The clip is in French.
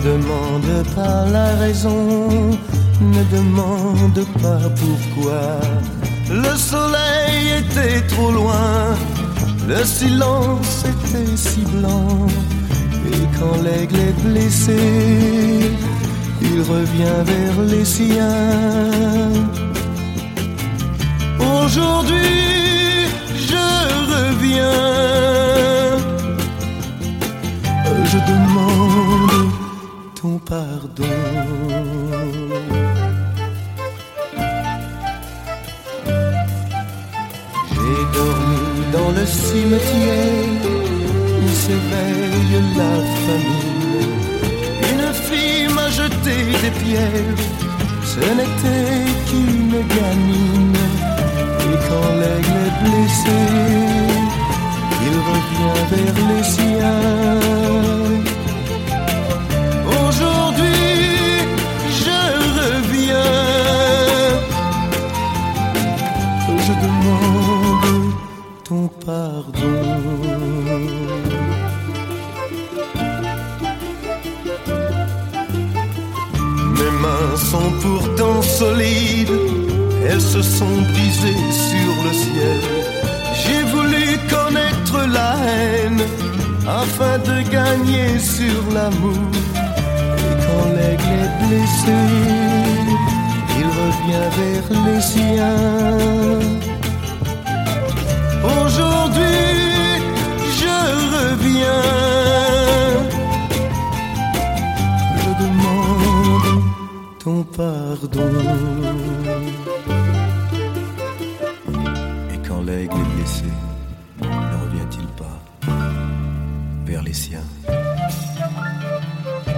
demande pas la raison, ne demande pas pourquoi. Le soleil était trop loin, le silence était si blanc. Et quand l'aigle est blessé, il revient vers les siens. Aujourd'hui, je reviens. Je demande ton pardon. J'ai dormi dans le cimetière où s'éveille la famille. Une fille m'a jeté des pierres, ce n'était qu'une gamine. Et quand l'aigle est blessé, il revient vers les siens. Aujourd'hui, je reviens. Je demande ton pardon. Mes mains sont pourtant solides, elles se sont brisées sur le ciel. J'ai voulu connaître la haine afin de gagner sur l'amour. Et quand l'aigle est blessé, il revient vers les siens. Aujourd'hui, je reviens. Je demande ton pardon. L'aigle est blessé, ne revient-il pas vers les siens?